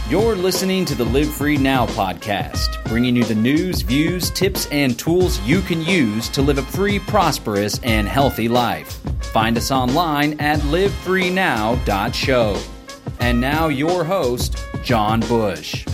You're listening to the Live Free Now podcast, bringing you the news, views, tips, and tools you can use to live a free, prosperous, and healthy life. Find us online at livefreenow.show. And now your host, John Bush.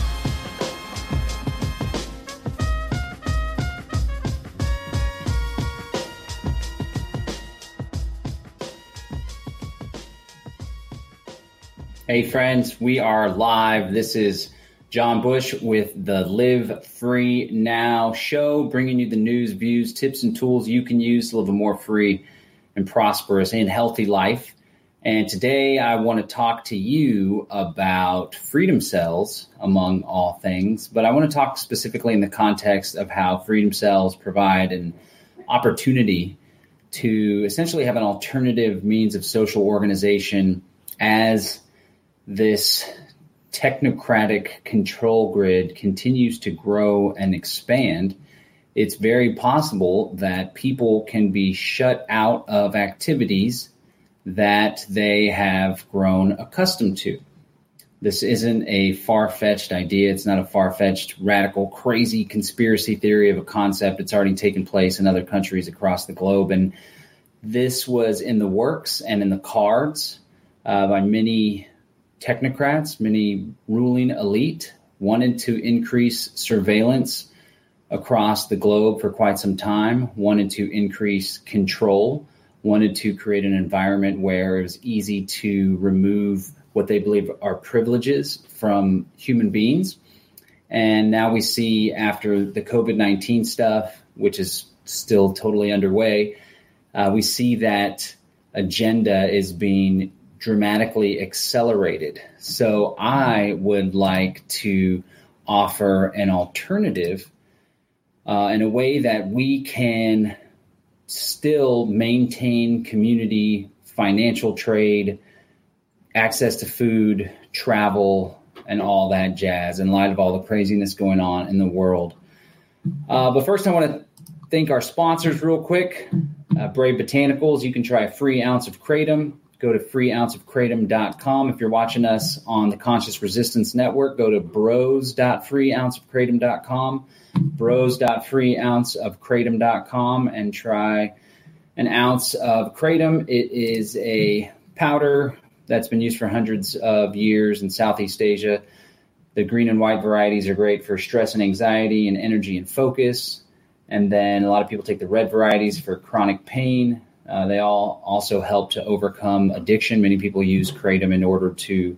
Hey friends, we are live. This is John Bush with the Live Free Now show, bringing you the news, views, tips, and tools you can use to live a more free and prosperous and healthy life. And today I want to talk to you about freedom cells, among all things, but I want to talk specifically in the context of how freedom cells provide an opportunity to essentially have an alternative means of social organization as this technocratic control grid continues to grow and expand. It's very possible that people can be shut out of activities that they have grown accustomed to. This isn't a far-fetched idea. It's not a far-fetched, radical, crazy conspiracy theory of a concept. It's already taken place in other countries across the globe. And this was in the works and in the cards by many technocrats, many ruling elite, wanted to increase surveillance across the globe for quite some time, wanted to increase control, wanted to create an environment where it was easy to remove what they believe are privileges from human beings. And now we see, after the COVID-19 stuff, which is still totally underway, we see that agenda is being dramatically accelerated. So I would like to offer an alternative in a way that we can still maintain community, financial trade, access to food, travel, and all that jazz in light of all the craziness going on in the world. But first, I want to thank our sponsors real quick. Brave Botanicals. You can try a free ounce of Kratom. Go to freeounceofkratom.com. If you're watching us on the Conscious Resistance Network, go to bros.freeounceofkratom.com, bros.freeounceofkratom.com, and try an ounce of kratom. It is a powder that's been used for hundreds of years in Southeast Asia. The green and white varieties are great for stress and anxiety and energy and focus. And then a lot of people take the red varieties for chronic pain. They all also help to overcome addiction. Many people use kratom in order to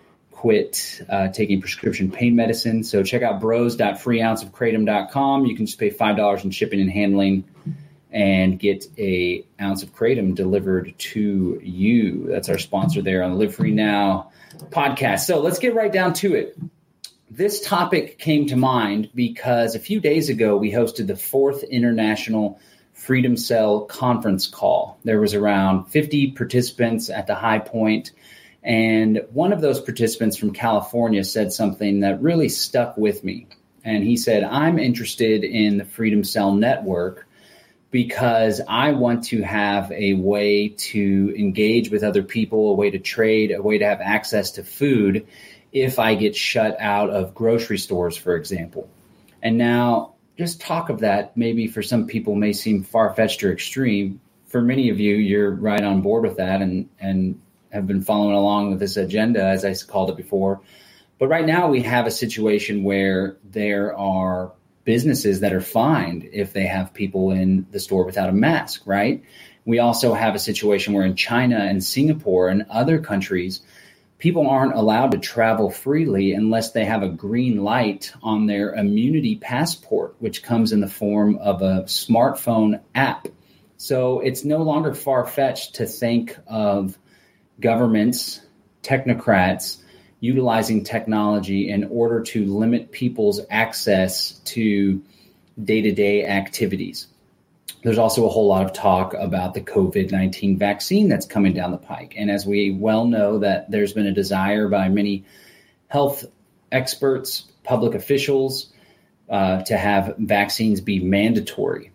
quit taking prescription pain medicine. So check out bros.freeounceofkratom.com. You can just pay $5 in shipping and handling and get an ounce of kratom delivered to you. That's our sponsor there on the Live Free Now podcast. So let's get right down to it. This topic came to mind because a few days ago we hosted the 4th International Freedom Cell conference call. There was around 50 participants at the high point, and one of those participants from California said something that really stuck with me. And he said, I'm interested in the Freedom Cell Network because I want to have a way to engage with other people, a way to trade, a way to have access to food if I get shut out of grocery stores, for example. And now, just talk of that, maybe for some people may seem far-fetched or extreme. For many of you, you're right on board with that and have been following along with this agenda, as I called it before. But right now we have a situation where there are businesses that are fined if they have people in the store without a mask, right? We also have a situation where in China and Singapore and other countries, people aren't allowed to travel freely unless they have a green light on their immunity passport, which comes in the form of a smartphone app. So it's no longer far-fetched to think of governments, technocrats, utilizing technology in order to limit people's access to day-to-day activities. There's also a whole lot of talk about the COVID-19 vaccine that's coming down the pike. And as we well know, that there's been a desire by many health experts, public officials, to have vaccines be mandatory.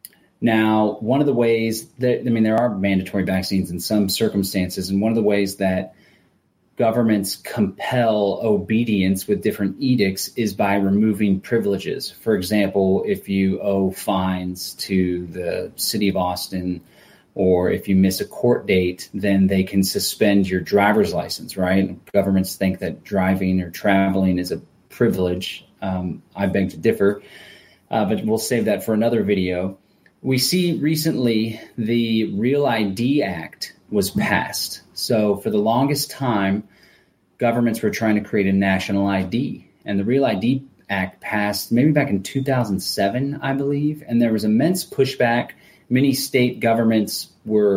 Now, one of the ways that, there are mandatory vaccines in some circumstances, and one of the ways that governments compel obedience with different edicts is by removing privileges. For example, if you owe fines to the city of Austin, or if you miss a court date, then they can suspend your driver's license, right? Governments think that driving or traveling is a privilege. I beg to differ, but we'll save that for another video. We see recently the Real ID Act was passed. So for the longest time, governments were trying to create a national ID. And the Real ID Act passed maybe back in 2007, I believe. And there was immense pushback. Many state governments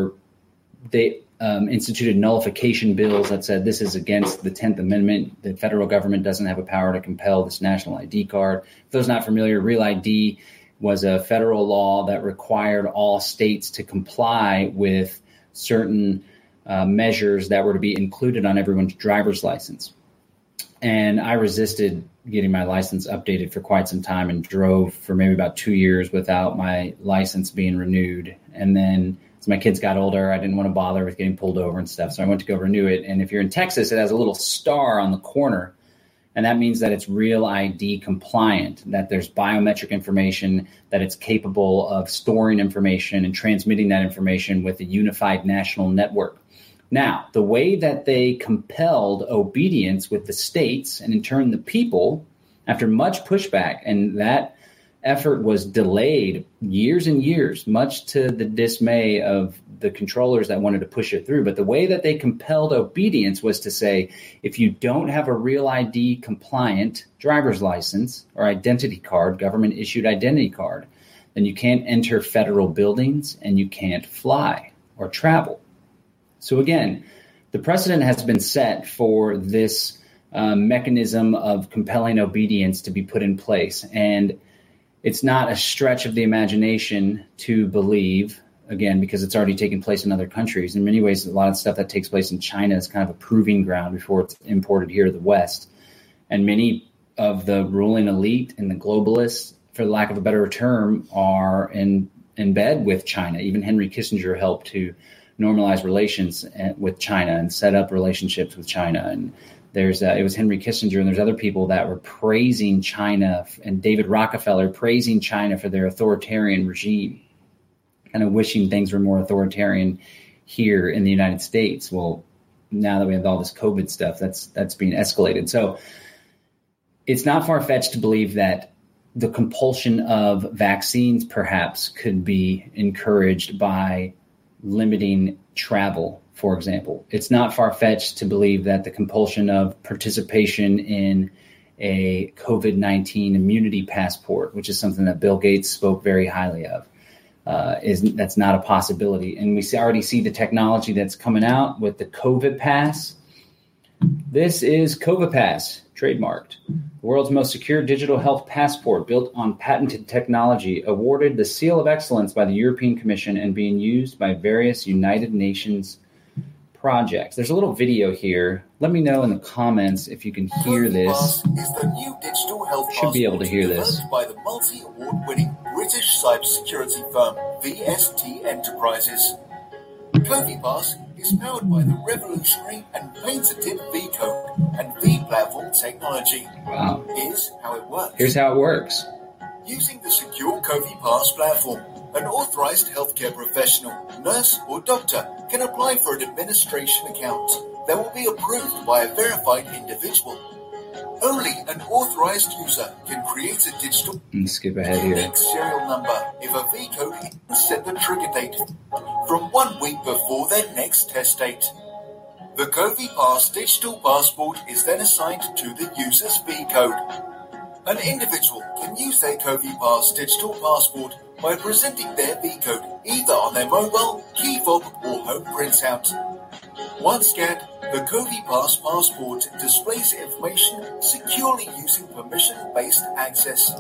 instituted nullification bills that said this is against the 10th Amendment. The federal government doesn't have a power to compel this national ID card. For those not familiar, Real ID was a federal law that required all states to comply with certain measures that were to be included on everyone's driver's license. And I resisted getting my license updated for quite some time and drove for maybe about 2 years without my license being renewed. And then as my kids got older, I didn't want to bother with getting pulled over and stuff. So I went to go renew it. And if you're in Texas, it has a little star on the corner. And that means that it's Real ID compliant, that there's biometric information, that it's capable of storing information and transmitting that information with a unified national network. Now, the way that they compelled obedience with the states and in turn the people, after much pushback, and that effort was delayed years and years, much to the dismay of the controllers that wanted to push it through. But the way that they compelled obedience was to say, if you don't have a Real ID compliant driver's license or identity card, government issued identity card, then you can't enter federal buildings and you can't fly or travel. So again, the precedent has been set for this mechanism of compelling obedience to be put in place. And it's not a stretch of the imagination to believe, again, because it's already taken place in other countries. In many ways, a lot of stuff that takes place in China is kind of a proving ground before it's imported here to the West. And many of the ruling elite and the globalists, for lack of a better term, are in bed with China. Even Henry Kissinger helped to normalize relations with China and set up relationships with China. And it was Henry Kissinger and there's other people that were praising China, and David Rockefeller praising China for their authoritarian regime, kind of wishing things were more authoritarian here in the United States. Well, now that we have all this COVID stuff, that's being escalated. So it's not far-fetched to believe that the compulsion of vaccines perhaps could be encouraged by limiting travel, for example. It's not far-fetched to believe that the compulsion of participation in a COVID-19 immunity passport, which is something that Bill Gates spoke very highly of, that's not a possibility. And we already see the technology that's coming out with the COVID Pass. This is COVID Pass, trademarked. The world's most secure digital health passport built on patented technology, awarded the Seal of Excellence by the European Commission and being used by various United Nations projects. There's a little video here. Let me know in the comments if you can hear this. Is the new digital health should be able to hear this. Developed by the multi-award-winning British cybersecurity firm VST Enterprises. CoviPass is powered by the revolutionary and patented V-Code and V-Platform technology. Wow. Here's how it works. Here's how it works. Using the secure CoviPass platform, an authorized healthcare professional, nurse, or doctor can apply for an administration account that will be approved by a verified individual. Only an authorized user can create a digital skip ahead here. Unique serial number if a V-code is set the trigger date from 1 week before their next test date. The CoviPass digital passport is then assigned to the user's V-code. An individual can use their CoviPass digital passport by presenting their V-code either on their mobile, key fob, or home printout. Once scanned, the CoviPass passport displays information securely using permission-based access.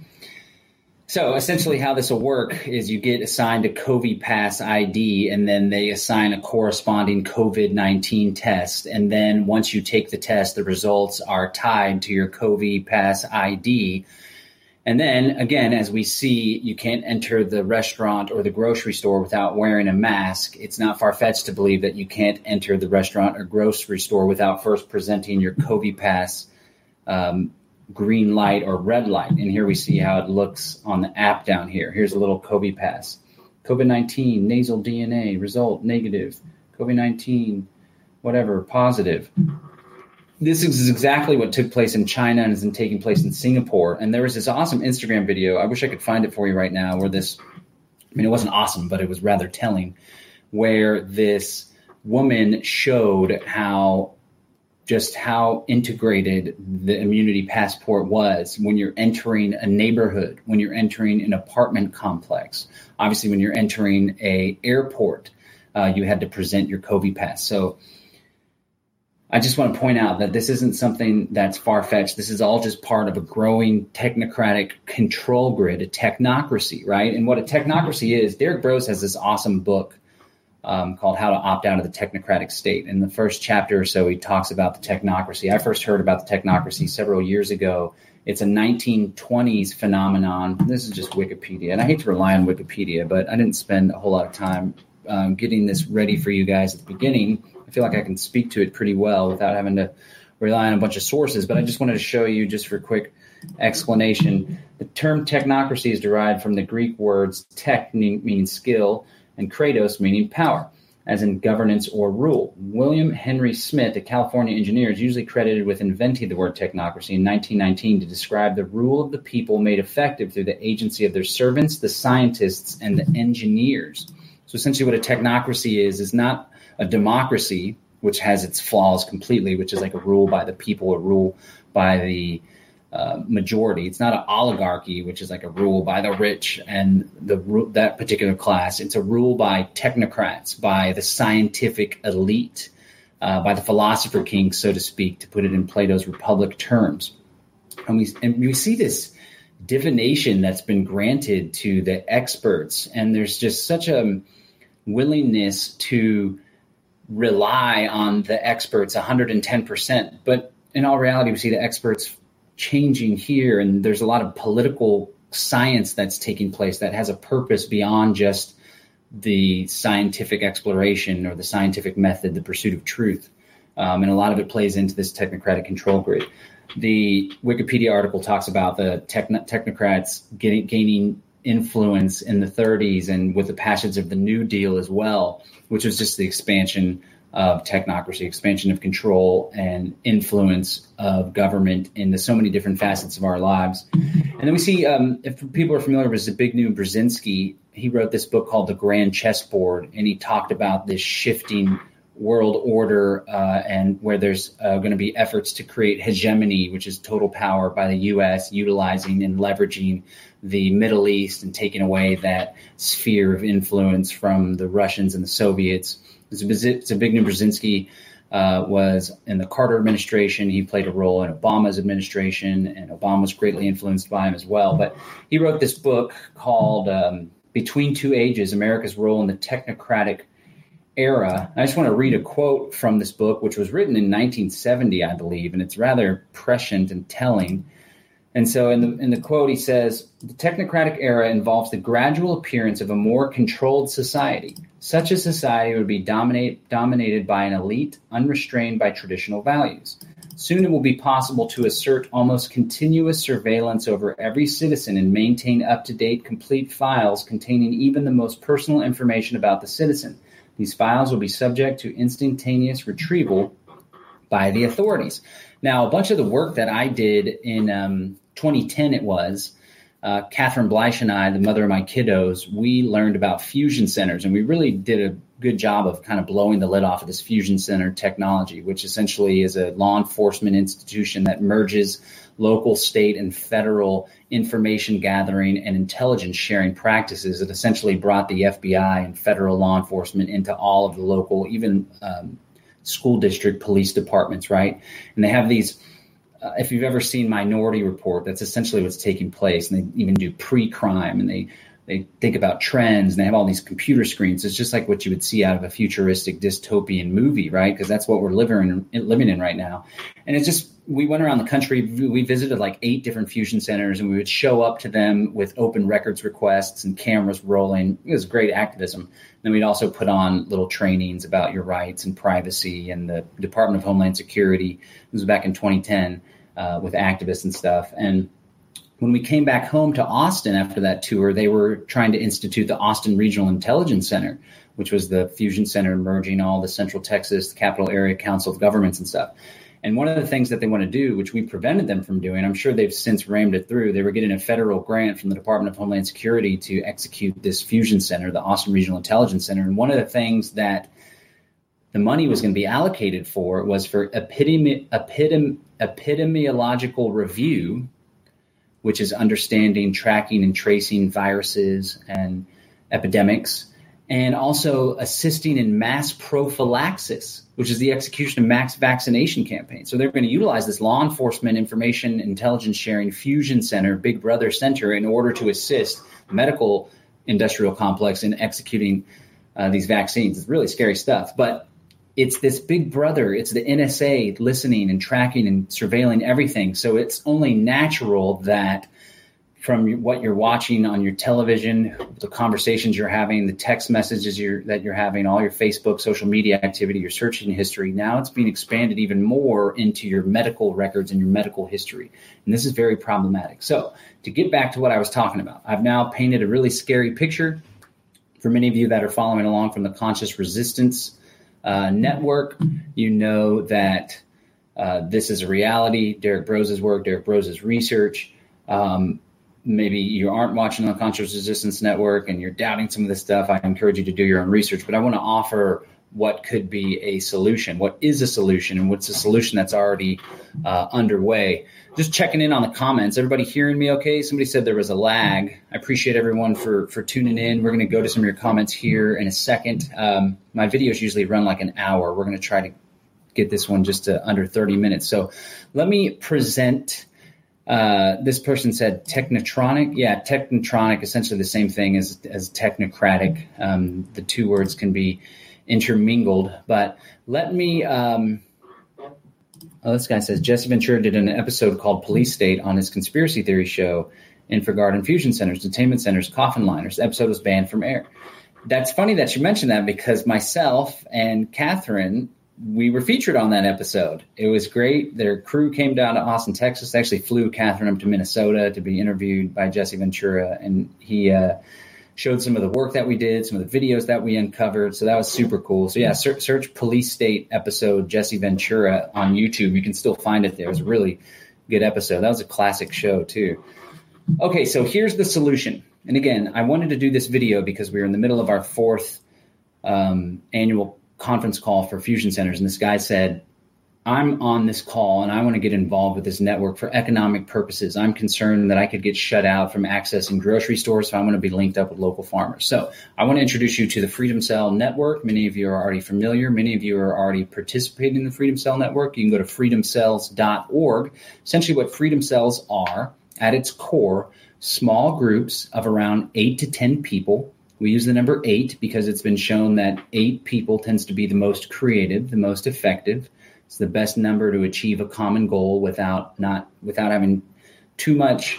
So essentially how this will work is you get assigned a CoviPass ID, and then they assign a corresponding COVID-19 test. And then once you take the test, the results are tied to your CoviPass ID. And then again, as we see, you can't enter the restaurant or the grocery store without wearing a mask. It's not far-fetched to believe that you can't enter the restaurant or grocery store without first presenting your COVID pass green light or red light. And here we see how it looks on the app down here. Here's a little COVID pass. COVID-19, nasal DNA, result, negative. COVID-19, whatever, positive. This is exactly what took place in China and is taking place in Singapore. And there was this awesome Instagram video. I wish I could find it for you right now where it wasn't awesome, but it was rather telling, where this woman showed how integrated the immunity passport was when you're entering a neighborhood, when you're entering an apartment complex. Obviously, when you're entering an airport, you had to present your COVID pass. So I just want to point out that this isn't something that's far-fetched. This is all just part of a growing technocratic control grid, a technocracy, right? And what a technocracy is, Derek Broze has this awesome book called How to Opt Out of the Technocratic State. In the first chapter or so, he talks about the technocracy. I first heard about the technocracy several years ago. It's a 1920s phenomenon. This is just Wikipedia. And I hate to rely on Wikipedia, but I didn't spend a whole lot of time getting this ready for you guys at the beginning. I feel like I can speak to it pretty well without having to rely on a bunch of sources. But I just wanted to show you, just for a quick explanation, the term technocracy is derived from the Greek words tech, meaning skill, and kratos, meaning power, as in governance or rule. William Henry Smith, a California engineer, is usually credited with inventing the word technocracy in 1919 to describe the rule of the people made effective through the agency of their servants, the scientists, and the engineers. So essentially what a technocracy is not a democracy, which has its flaws completely, which is like a rule by the people, a rule by the majority. It's not an oligarchy, which is like a rule by the rich and that particular class. It's a rule by technocrats, by the scientific elite, by the philosopher king, so to speak, to put it in Plato's Republic terms. And we see this divination that's been granted to the experts, and there's just such a willingness to rely on the experts 110%. But in all reality, we see the experts changing here, and there's a lot of political science that's taking place that has a purpose beyond just the scientific exploration or the scientific method, the pursuit of truth. And a lot of it plays into this technocratic control grid. The Wikipedia article talks about the technocrats gaining influence in the 30s and with the passage of the New Deal as well, which was just the expansion of technocracy, expansion of control and influence of government into so many different facets of our lives. And then we see, if people are familiar with Zbigniew Brzezinski, he wrote this book called The Grand Chessboard, and he talked about this shifting world order and where there's going to be efforts to create hegemony, which is total power by the U.S., utilizing and leveraging the Middle East and taking away that sphere of influence from the Russians and the Soviets. Zbigniew Brzezinski was in the Carter administration. He played a role in Obama's administration, and Obama was greatly influenced by him as well. But he wrote this book called Between Two Ages, America's Role in the Technocratic Era. I just want to read a quote from this book, which was written in 1970, I believe, and it's rather prescient and telling. And so in the quote, he says, "The technocratic era involves the gradual appearance of a more controlled society. Such a society would be dominated by an elite, unrestrained by traditional values. Soon it will be possible to assert almost continuous surveillance over every citizen and maintain up-to-date, complete files containing even the most personal information about the citizen. These files will be subject to instantaneous retrieval by the authorities." Now, a bunch of the work that I did in 2010, it was, Catherine Bleich and I, the mother of my kiddos, we learned about fusion centers, and we really did a good job of kind of blowing the lid off of this fusion center technology, which essentially is a law enforcement institution that merges local, state, and federal information gathering and intelligence sharing practices. It essentially brought the FBI and federal law enforcement into all of the local, even school district police departments, right? And they have these, if you've ever seen Minority Report, that's essentially what's taking place. And they even do pre-crime, and they they think about trends, and they have all these computer screens. It's just like what you would see out of a futuristic dystopian movie, right? Because that's what we're living in right now. And it's just, we went around the country. We visited like 8 different fusion centers, and we would show up to them with open records requests and cameras rolling. It was great activism. Then we'd also put on little trainings about your rights and privacy, and the Department of Homeland Security. It was back in 2010 with activists and stuff. And when we came back home to Austin after that tour, they were trying to institute the Austin Regional Intelligence Center, which was the fusion center merging all the Central Texas, the Capital Area Council of Governments and stuff. And one of the things that they want to do, which we prevented them from doing, I'm sure they've since rammed it through, they were getting a federal grant from the Department of Homeland Security to execute this fusion center, the Austin Regional Intelligence Center. And one of the things that the money was going to be allocated for was for epidemiological review, which is understanding, tracking, and tracing viruses and epidemics, and also assisting in mass prophylaxis, which is the execution of mass vaccination campaigns. So they're going to utilize this law enforcement information intelligence sharing fusion center, Big Brother Center, in order to assist the medical industrial complex in executing these vaccines. It's really scary stuff, but it's this Big Brother, it's the NSA listening and tracking and surveilling everything. So it's only natural that from what you're watching on your television, the conversations you're having, the text messages that you're having, all your Facebook, social media activity, your searching history, now it's being expanded even more into your medical records and your medical history. And this is very problematic. So to get back to what I was talking about, I've now painted a really scary picture for many of you that are following along from the Conscious Resistance Network. You know that this is a reality. Derek Broze's work, Derek Broze's research. Maybe you aren't watching the Conscious Resistance Network and you're doubting some of this stuff. I encourage you to do your own research, but I want to offer what could be a solution. What is a solution, and what's a solution that's already underway? Just checking in on the comments. Everybody hearing me okay? Somebody said there was a lag. I appreciate everyone for tuning in. We're going to go to some of your comments here in a second. My videos usually run like an hour. We're going to try to get this one just to under 30 minutes. So let me present. This person said technotronic. Yeah, technotronic, essentially the same thing as technocratic. The two words can be intermingled. But let me this guy says Jesse Ventura did an episode called Police State on his conspiracy theory show, Infraguard Infusion Centers, Detainment Centers, Coffin Liners. The episode was banned from air. That's funny that you mentioned that, because myself and Catherine, we were featured on that episode. It was great. Their crew came down to Austin, Texas. They actually flew Catherine up to Minnesota to be interviewed by Jesse Ventura, and he showed some of the work that we did, some of the videos that we uncovered. So that was super cool. So yeah, search Police State episode Jesse Ventura on YouTube. You can still find it there. It was a really good episode. That was a classic show too. Okay, so here's the solution. And again, I wanted to do this video because we were in the middle of our 4th annual conference call for fusion centers. And this guy said, I'm on this call and I want to get involved with this network for economic purposes. I'm concerned that I could get shut out from accessing grocery stores, so I want to be linked up with local farmers. So I want to introduce you to the Freedom Cell Network. Many of you are already familiar. Many of you are already participating in the Freedom Cell Network. You can go to freedomcells.org. Essentially what Freedom Cells are, at its core, small groups of around 8 to 10 people. We use the number 8 because it's been shown that 8 people tends to be the most creative, the most effective. It's the best number to achieve a common goal without having too much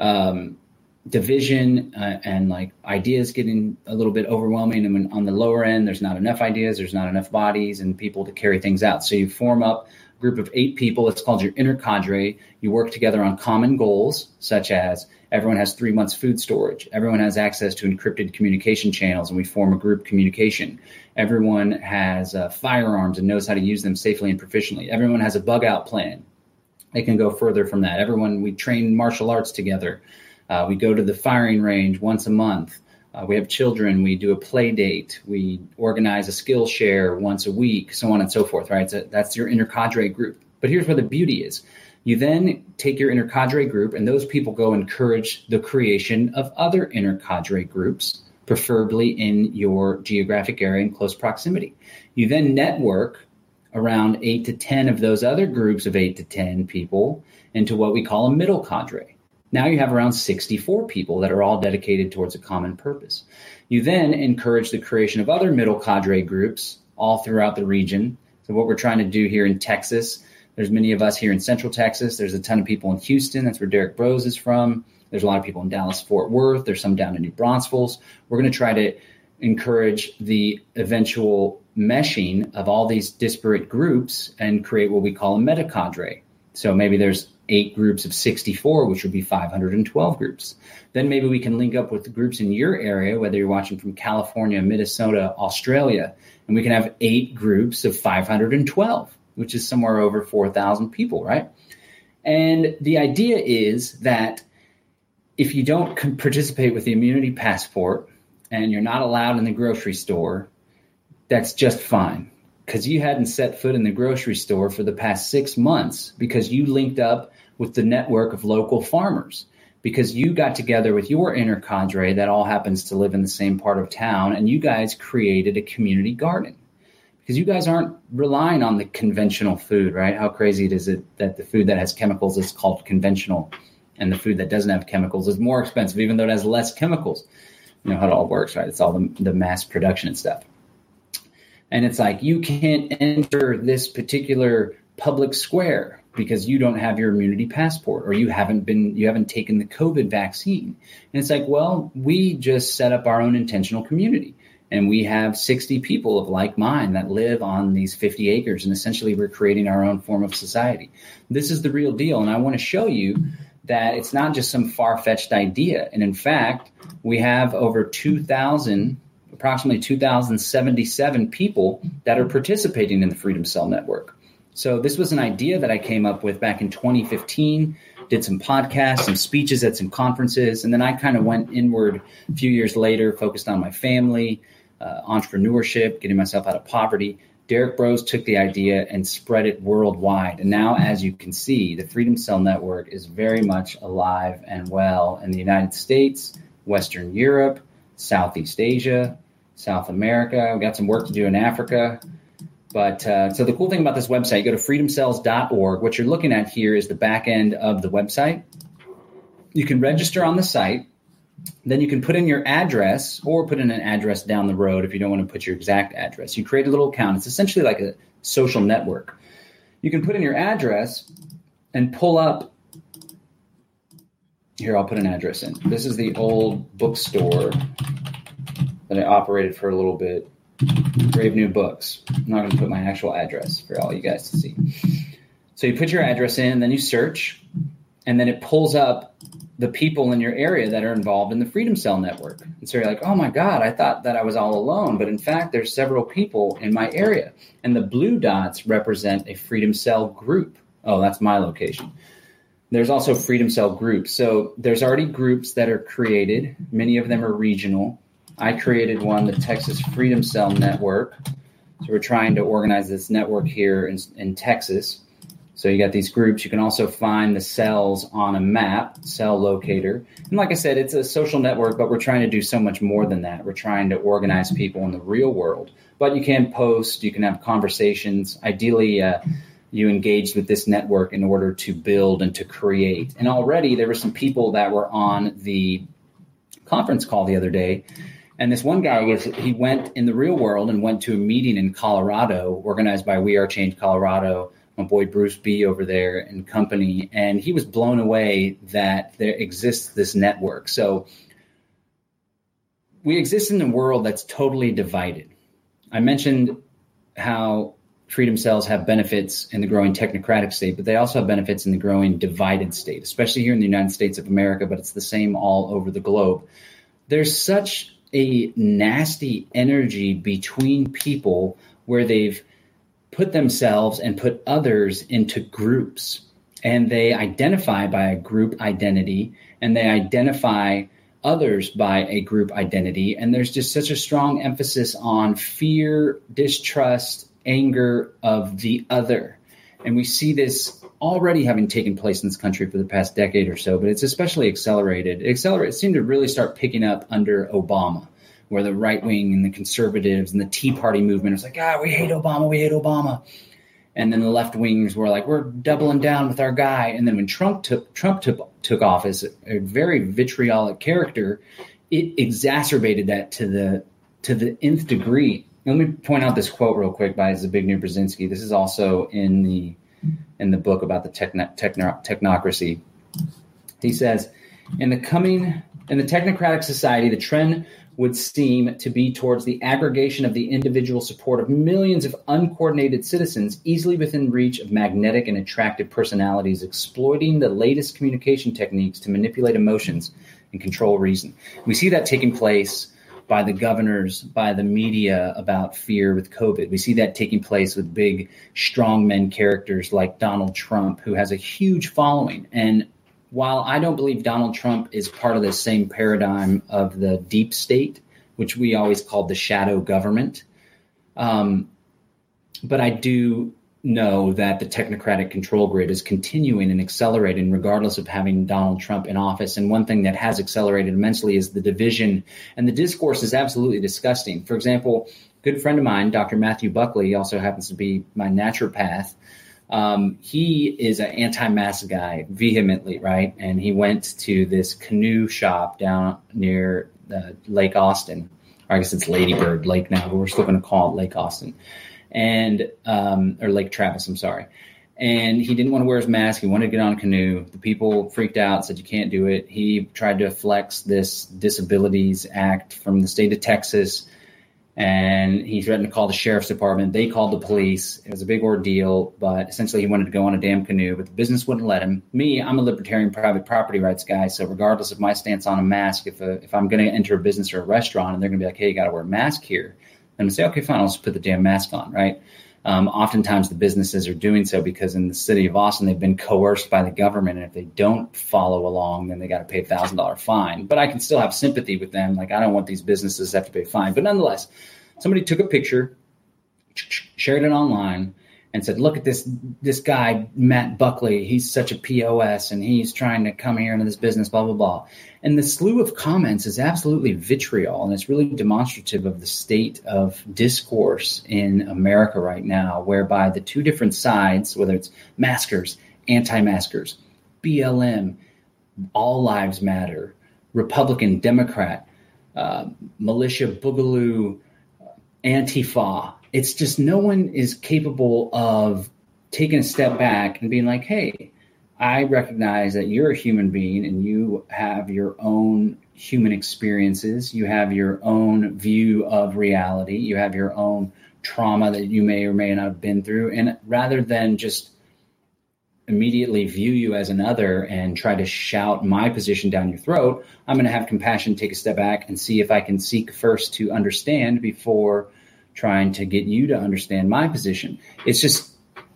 division and like ideas getting a little bit overwhelming. And on the lower end, there's not enough ideas, there's not enough bodies and people to carry things out. So you form up a group of 8 people. It's called your inner cadre. You work together on common goals, such as everyone has 3 months food storage. Everyone has access to encrypted communication channels, and we form a group communication. Everyone has firearms and knows how to use them safely and proficiently. Everyone has a bug out plan. They can go further from that. We train martial arts together. We go to the firing range once a month. We have children. We do a play date. We organize a skill share once a week, so on and so forth, right? So that's your inner cadre group. But here's where the beauty is. You then take your inner cadre group, and those people go encourage the creation of other inner cadre groups, preferably in your geographic area in close proximity. You then network around 8 to 10 of those other groups of 8 to 10 people into what we call a middle cadre. Now you have around 64 people that are all dedicated towards a common purpose. You then encourage the creation of other middle cadre groups all throughout the region. So what we're trying to do here in Texas, there's many of us here in Central Texas. There's a ton of people in Houston. That's where Derek Brose is from. There's a lot of people in Dallas, Fort Worth. There's some down in New Braunfels. We're going to try to encourage the eventual meshing of all these disparate groups and create what we call a meta cadre. So maybe there's 8 groups of 64, which would be 512 groups. Then maybe we can link up with the groups in your area, whether you're watching from California, Minnesota, Australia, and we can have 8 groups of 512, which is somewhere over 4,000 people, right? And the idea is that if you don't participate with the immunity passport and you're not allowed in the grocery store, that's just fine. Because you hadn't set foot in the grocery store for the past 6 months because you linked up with the network of local farmers, because you got together with your inner cadre that all happens to live in the same part of town, and you guys created a community garden. Because you guys aren't relying on the conventional food, right? How crazy is it that the food that has chemicals is called conventional, and the food that doesn't have chemicals is more expensive, even though it has less chemicals? You know how it all works, right? It's all the mass production and stuff. And it's like, you can't enter this particular public square because you don't have your immunity passport, or you haven't taken the COVID vaccine. And it's like, well, we just set up our own intentional community, and we have 60 people of like mind that live on these 50 acres. And essentially we're creating our own form of society. This is the real deal. And I want to show you that it's not just some far-fetched idea. And in fact, we have over approximately 2,077 people that are participating in the Freedom Cell Network. So this was an idea that I came up with back in 2015, did some podcasts, some speeches at some conferences, and then I kind of went inward a few years later, focused on my family, entrepreneurship, getting myself out of poverty. Derek Brose took the idea and spread it worldwide. And now, as you can see, the Freedom Cell Network is very much alive and well in the United States, Western Europe, Southeast Asia, South America. We've got some work to do in Africa. But so the cool thing about this website, you go to freedomcells.org. What you're looking at here is the back end of the website. You can register on the site. Then you can put in your address, or put in an address down the road if you don't want to put your exact address. You create a little account. It's essentially like a social network. You can put in your address and pull up. Here, I'll put an address in. This is the old bookstore that I operated for a little bit. Brave New Books. I'm not going to put my actual address for all you guys to see. So you put your address in, then you search, and then it pulls up the people in your area that are involved in the Freedom Cell Network. And so you're like, oh my God, I thought that I was all alone. But in fact, there's several people in my area. And the blue dots represent a Freedom Cell group. Oh, that's my location. There's also Freedom Cell groups. So there's already groups that are created. Many of them are regional. I created one, the Texas Freedom Cell Network. So we're trying to organize this network here in Texas. So you got these groups. You can also find the cells on a map, cell locator. And like I said, it's a social network, but we're trying to do so much more than that. We're trying to organize people in the real world. But you can post, you can have conversations. Ideally, you engaged with this network in order to build and to create. And already there were some people that were on the conference call the other day. And this one guy, he went in the real world and went to a meeting in Colorado organized by We Are Change Colorado, my boy Bruce B over there and company. And he was blown away that there exists this network. So we exist in a world that's totally divided. I mentioned how Freedom Cells have benefits in the growing technocratic state, but they also have benefits in the growing divided state, especially here in the United States of America, but it's the same all over the globe. There's such a nasty energy between people where they've put themselves and put others into groups, and they identify by a group identity, and they identify others by a group identity. And there's just such a strong emphasis on fear, distrust, anger of the other. And we see this already having taken place in this country for the past decade or so, but it's especially accelerated. It seemed to really start picking up under Obama, where the right wing and the conservatives and the Tea Party movement was like, we hate Obama, we hate Obama. And then the left wings were like, we're doubling down with our guy. And then when Trump took office, a very vitriolic character, it exacerbated that to the nth degree. Let me point out this quote real quick by Zbigniew Brzezinski. This is also in the book about the technocracy. He says, in the technocratic society, the trend would seem to be towards the aggregation of the individual support of millions of uncoordinated citizens easily within reach of magnetic and attractive personalities, exploiting the latest communication techniques to manipulate emotions and control reason. We see that taking place by the governors, by the media about fear with COVID. We see that taking place with big strongmen characters like Donald Trump, who has a huge following. And while I don't believe Donald Trump is part of the same paradigm of the deep state, which we always called the shadow government, but I do know that the technocratic control grid is continuing and accelerating regardless of having Donald Trump in office. And one thing that has accelerated immensely is the division, and the discourse is absolutely disgusting. For example, a good friend of mine, Dr. Matthew Buckley, also happens to be my naturopath. He is an anti-mask guy vehemently, right? And he went to this canoe shop down near Lake Austin. Or I guess it's Ladybird Lake now, but we're still going to call it Lake Austin. And or Lake Travis, I'm sorry. And he didn't want to wear his mask. He wanted to get on a canoe. The people freaked out, said you can't do it. He tried to flex this Disabilities Act from the state of Texas, and he threatened to call the sheriff's department. They called the police. It was a big ordeal, but essentially he wanted to go on a damn canoe, but the business wouldn't let him. Me, I'm a libertarian private property rights guy, so regardless of my stance on a mask, if I'm going to enter a business or a restaurant and they're going to be like, hey, you got to wear a mask here, I'm going to say, okay, fine, I'll just put the damn mask on, right? Oftentimes the businesses are doing so because in the city of Austin, they've been coerced by the government. And if they don't follow along, then they got to pay $1,000 fine. But I can still have sympathy with them. Like, I don't want these businesses to have to pay a fine. But nonetheless, somebody took a picture, shared it online, and said, look at this guy, Matt Buckley. He's such a POS, and he's trying to come here into this business, blah, blah, blah. And the slew of comments is absolutely vitriol, and it's really demonstrative of the state of discourse in America right now, whereby the two different sides, whether it's maskers, anti-maskers, BLM, all lives matter, Republican, Democrat, militia, boogaloo, Antifa, it's just no one is capable of taking a step back and being like, hey, I recognize that you're a human being and you have your own human experiences. You have your own view of reality. You have your own trauma that you may or may not have been through. And rather than just immediately view you as another and try to shout my position down your throat, I'm going to have compassion, take a step back and see if I can seek first to understand before trying to get you to understand my position. It's just,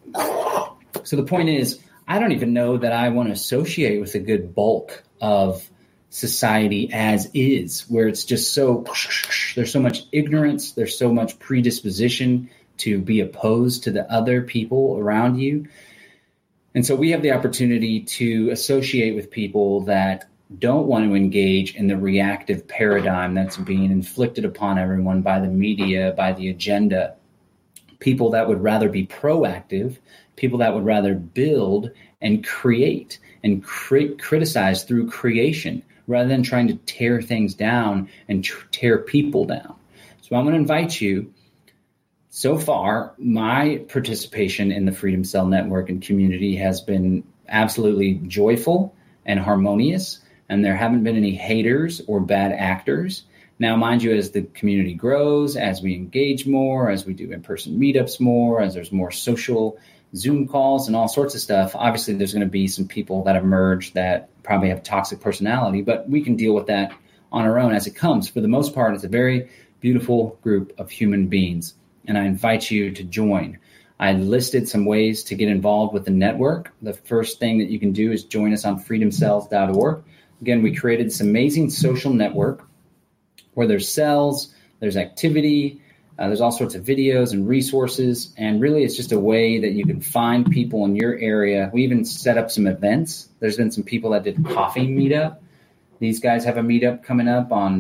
so the point is, I don't even know that I want to associate with a good bulk of society as is, where it's just so, there's so much ignorance, there's so much predisposition to be opposed to the other people around you. And so we have the opportunity to associate with people that don't want to engage in the reactive paradigm that's being inflicted upon everyone by the media, by the agenda. People that would rather be proactive, people that would rather build and create and criticize through creation rather than trying to tear things down and tear people down. So I'm going to invite you. So far, my participation in the Freedom Cell Network and community has been absolutely joyful and harmonious, and there haven't been any haters or bad actors. Now, mind you, as the community grows, as we engage more, as we do in-person meetups more, as there's more social Zoom calls and all sorts of stuff, obviously there's going to be some people that emerge that probably have toxic personality, but we can deal with that on our own as it comes. For the most part, it's a very beautiful group of human beings, and I invite you to join. I listed some ways to get involved with the network. The first thing that you can do is join us on freedomcells.org. Again, we created this amazing social network where there's cells, there's activity, there's all sorts of videos and resources, and really it's just a way that you can find people in your area. We even set up some events. There's been some people that did coffee meetup. These guys have a meetup coming up on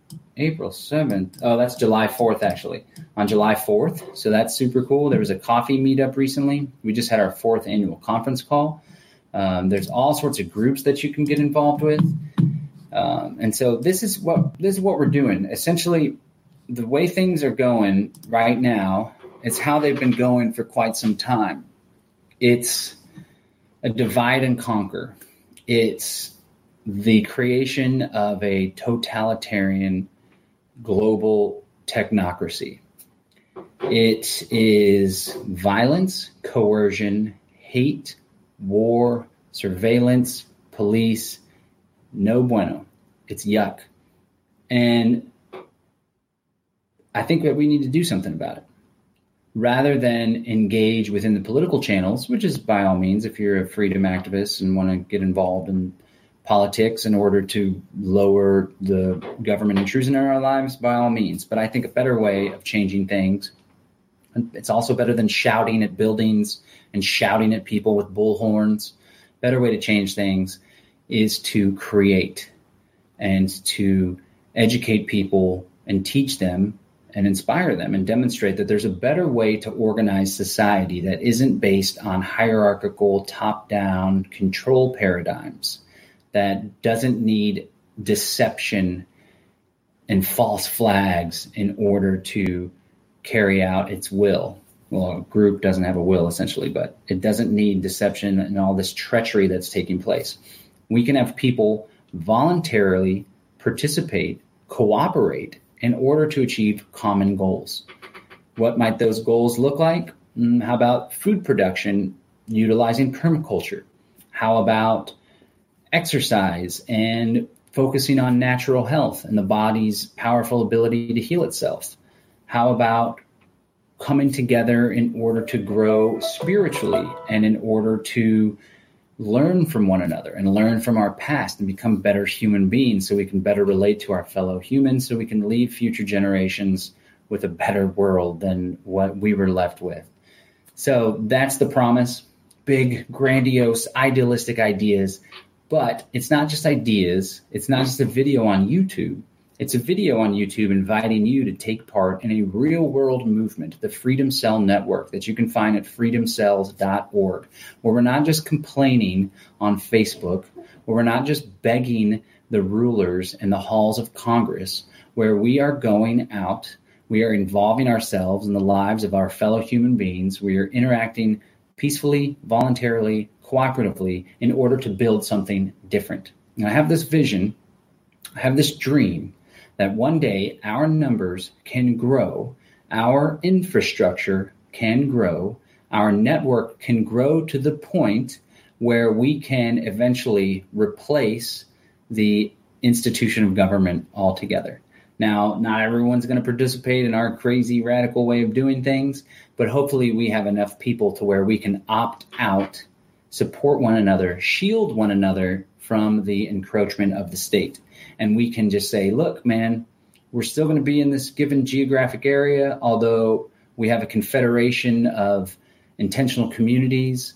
April 7th. Oh, that's July 4th, actually. On July 4th. So that's super cool. There was a coffee meetup recently. We just had our 4th annual conference call. There's all sorts of groups that you can get involved with. And so this is what we're doing. Essentially, the way things are going right now, it's how they've been going for quite some time. It's a divide and conquer. It's the creation of a totalitarian global technocracy. It is violence, coercion, hate, war, surveillance, police, no bueno. It's yuck. And I think that we need to do something about it. Rather than engage within the political channels, which is by all means, if you're a freedom activist and want to get involved in politics in order to lower the government intrusion in our lives, by all means. But I think a better way of changing things, and it's also better than shouting at buildings and shouting at people with bullhorns. Better way to change things is to create and to educate people and teach them and inspire them and demonstrate that there's a better way to organize society that isn't based on hierarchical, top-down control paradigms, that doesn't need deception and false flags in order to carry out its will. Well, a group doesn't have a will, essentially, but it doesn't need deception and all this treachery that's taking place. We can have people voluntarily participate, cooperate, in order to achieve common goals. What might those goals look like? How about food production utilizing permaculture? How about exercise and focusing on natural health and the body's powerful ability to heal itself? How about coming together in order to grow spiritually and in order to learn from one another and learn from our past and become better human beings so we can better relate to our fellow humans, so we can leave future generations with a better world than what we were left with. So that's the promise. Big, grandiose, idealistic ideas. But it's not just ideas. It's not just a video on YouTube. It's a video on YouTube inviting you to take part in a real-world movement, the Freedom Cell Network, that you can find at freedomcells.org, where we're not just complaining on Facebook, where we're not just begging the rulers in the halls of Congress, where we are going out, we are involving ourselves in the lives of our fellow human beings, we are interacting peacefully, voluntarily, cooperatively, in order to build something different. And I have this vision, I have this dream, that one day our numbers can grow, our infrastructure can grow, our network can grow to the point where we can eventually replace the institution of government altogether. Now, not everyone's going to participate in our crazy radical way of doing things, but hopefully we have enough people to where we can opt out, support one another, shield one another from the encroachment of the state. And we can just say, look, man, we're still going to be in this given geographic area, although we have a confederation of intentional communities,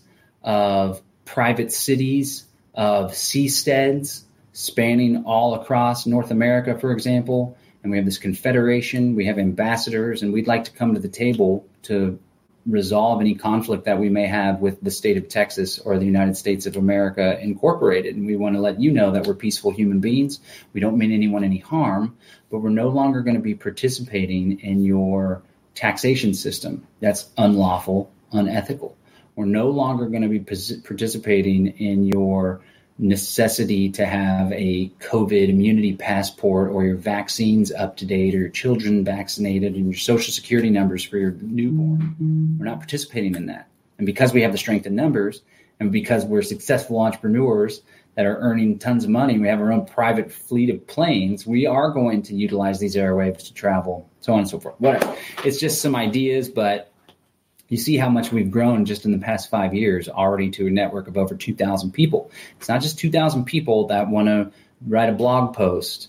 of private cities, of seasteads spanning all across North America, for example. And we have this confederation, we have ambassadors, and we'd like to come to the table to resolve any conflict that we may have with the state of Texas or the United States of America Incorporated. And we want to let you know that we're peaceful human beings. We don't mean anyone any harm, but we're no longer going to be participating in your taxation system. That's unlawful, unethical. We're no longer going to be participating in your necessity to have a COVID immunity passport or your vaccines up to date or your children vaccinated and your social security numbers for your newborn. We're not participating in that. And because we have the strength in numbers and because we're successful entrepreneurs that are earning tons of money, we have our own private fleet of planes, we are going to utilize these airwaves to travel, so on and so forth. Whatever. It's just some ideas, but you see how much we've grown just in the past 5 years already to a network of over 2,000 people. It's not just 2,000 people that want to write a blog post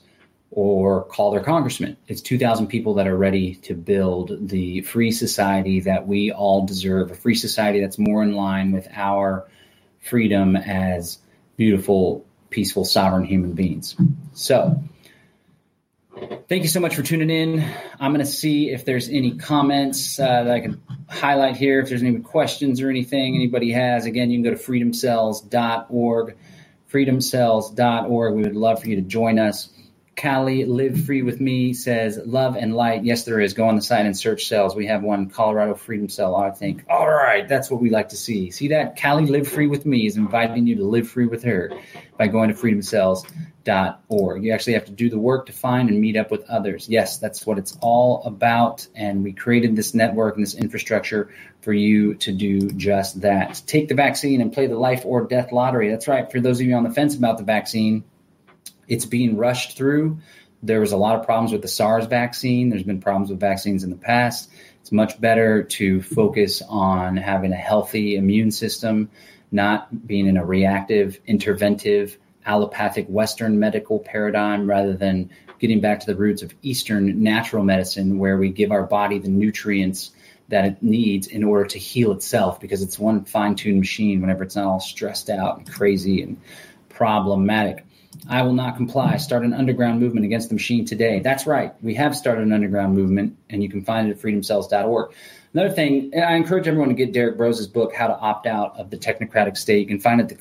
or call their congressman. It's 2,000 people that are ready to build the free society that we all deserve, a free society that's more in line with our freedom as beautiful, peaceful, sovereign human beings. So Thank you so much for tuning in. I'm going to see if there's any comments that I can highlight here. If there's any questions or anything anybody has, again, you can go to freedomcells.org, freedomcells.org. We would love for you to join us. Callie, Live Free With Me says, love and light. Yes, there is. Go on the site and search cells. We have one, Colorado Freedom Cell, I think. All right, that's what we like to see. See that? Callie, Live Free With Me is inviting you to live free with her by going to freedomcells.org. You actually have to do the work to find and meet up with others. Yes, that's what it's all about. And we created this network and this infrastructure for you to do just that. Take the vaccine and play the life or death lottery. That's right. For those of you on the fence about the vaccine, it's being rushed through. There was a lot of problems with the SARS vaccine. There's been problems with vaccines in the past. It's much better to focus on having a healthy immune system, not being in a reactive, interventive, allopathic Western medical paradigm, rather than getting back to the roots of Eastern natural medicine, where we give our body the nutrients that it needs in order to heal itself, because it's one fine-tuned machine whenever it's not all stressed out and crazy and problematic. I will not comply. Start an underground movement against the machine today. That's right. We have started an underground movement, and you can find it at freedomcells.org. Another thing, I encourage everyone to get Derek Brose's book, How to Opt Out of the Technocratic State. You can find it at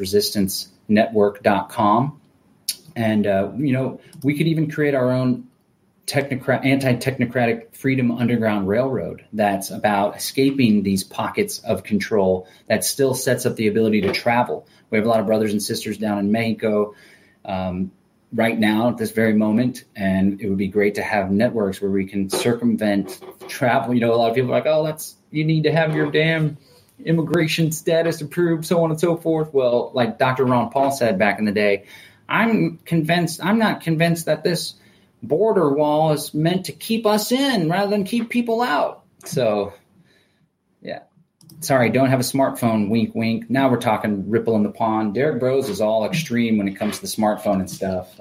consciousresistancenetwork.com. And, we could even create our own anti-technocratic freedom underground railroad that's about escaping these pockets of control that still sets up the ability to travel. We have a lot of brothers and sisters down in Mexico right now at this very moment, and it would be great to have networks where we can circumvent travel. A lot of people are like, you need to have your damn immigration status approved, so on and so forth. Well, like Dr. Ron Paul said back in the day, I'm not convinced that this border wall is meant to keep us in rather than keep people out. So, yeah. Sorry, don't have a smartphone, wink, wink. Now we're talking ripple in the pond. Derek Brose is all extreme when it comes to the smartphone and stuff.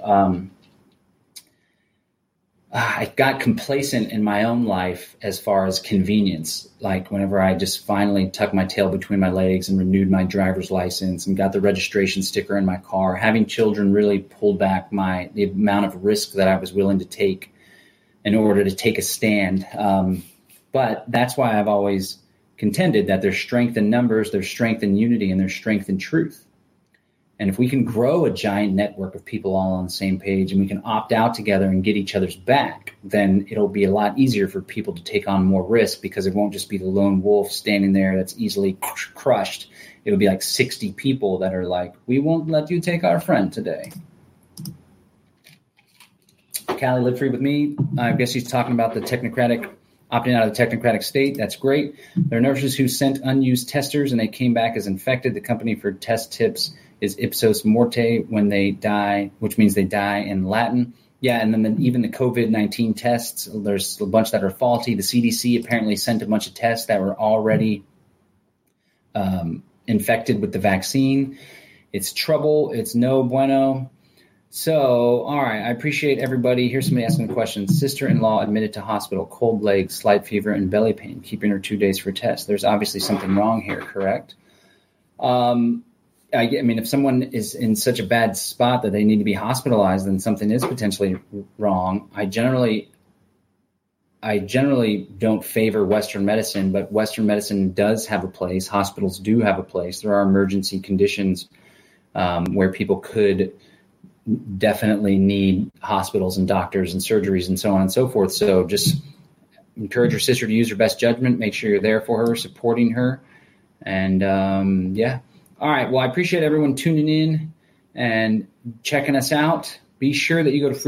I got complacent in my own life as far as convenience. Like whenever I just finally tucked my tail between my legs and renewed my driver's license and got the registration sticker in my car, having children really pulled back the amount of risk that I was willing to take in order to take a stand. But that's why I've always contended that there's strength in numbers, there's strength in unity, and there's strength in truth. And if we can grow a giant network of people all on the same page and we can opt out together and get each other's back, then it'll be a lot easier for people to take on more risk, because it won't just be the lone wolf standing there that's easily crushed. It'll be like 60 people that are like, we won't let you take our friend today. Callie, Live Free With Me. I guess he's talking about the opting out of the technocratic state. That's great. There are nurses who sent unused testers and they came back as infected. The company for test tips is ipsos morte when they die, which means they die in Latin. Yeah, and then even the COVID-19 tests, there's a bunch that are faulty. The CDC apparently sent a bunch of tests that were already infected with the vaccine. It's trouble. It's no bueno. So, all right, I appreciate everybody. Here's somebody asking a question. Sister-in-law admitted to hospital, cold legs, slight fever, and belly pain, keeping her 2 days for test. There's obviously something wrong here, correct? I mean, if someone is in such a bad spot that they need to be hospitalized, then something is potentially wrong. I generally don't favor Western medicine, but Western medicine does have a place. Hospitals do have a place. There are emergency conditions where people could definitely need hospitals and doctors and surgeries and so on and so forth. So just encourage your sister to use her best judgment. Make sure you're there for her, supporting her. And yeah. All right. Well, I appreciate everyone tuning in and checking us out. Be sure that you go to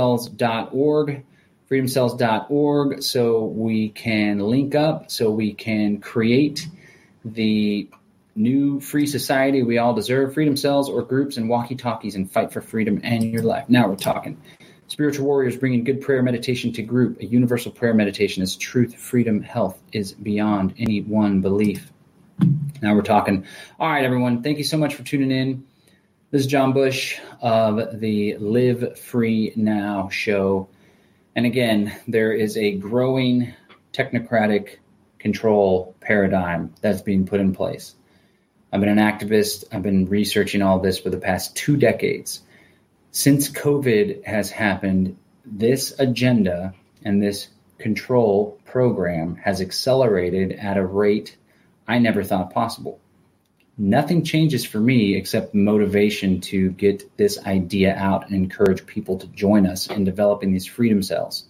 freedomcells.org, so we can link up, so we can create the new free society we all deserve. Freedom cells or groups and walkie-talkies, and fight for freedom and your life. Now we're talking. Spiritual warriors bringing good prayer meditation to group. A universal prayer meditation is truth, freedom, health is beyond any one belief. Now we're talking. All right, everyone. Thank you so much for tuning in. This is John Bush of the Live Free Now show. And again, there is a growing technocratic control paradigm that's being put in place. I've been an activist. I've been researching all this for the past 2 decades. Since COVID has happened, this agenda and this control program has accelerated at a rate I never thought possible. Nothing changes for me except motivation to get this idea out and encourage people to join us in developing these freedom cells.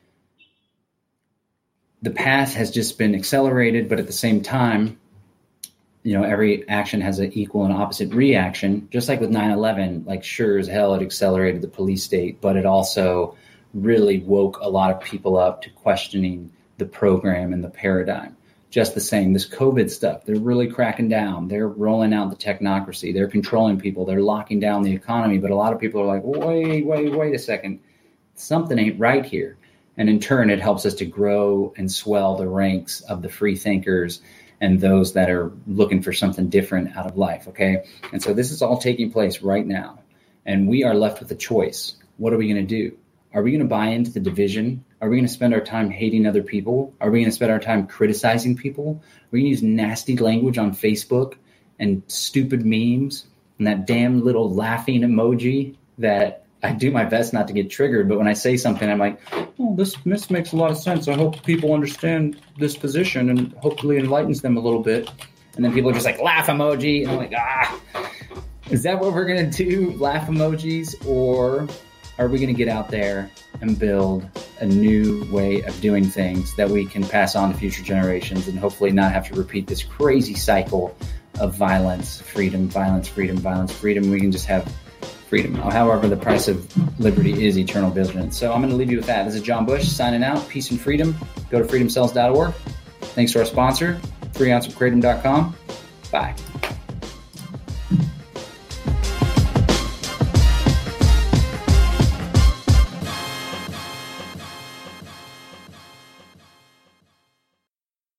The path has just been accelerated, but at the same time, every action has an equal and opposite reaction. Just like with 9/11, like sure as hell it accelerated the police state, but it also really woke a lot of people up to questioning the program and the paradigm. Just the same, this COVID stuff, they're really cracking down. They're rolling out the technocracy. They're controlling people. They're locking down the economy. But a lot of people are like, wait a second. Something ain't right here. And in turn, it helps us to grow and swell the ranks of the free thinkers and those that are looking for something different out of life, okay? And so this is all taking place right now. And we are left with a choice. What are we going to do? Are we going to buy into the division? Are we going to spend our time hating other people? Are we going to spend our time criticizing people? Are we going to use nasty language on Facebook and stupid memes and that damn little laughing emoji that I do my best not to get triggered, but when I say something, I'm like, oh, this makes a lot of sense. I hope people understand this position and hopefully enlightens them a little bit. And then people are just like, laugh emoji. And I'm like, is that what we're going to do? Laugh emojis? Or are we going to get out there and build a new way of doing things that we can pass on to future generations and hopefully not have to repeat this crazy cycle of violence, freedom, violence, freedom, violence, freedom? We can just have freedom. However, the price of liberty is eternal vigilance. So I'm going to leave you with that. This is John Bush signing out. Peace and freedom. Go to freedomcells.org. Thanks to our sponsor, freeounceofkratom.com. Bye.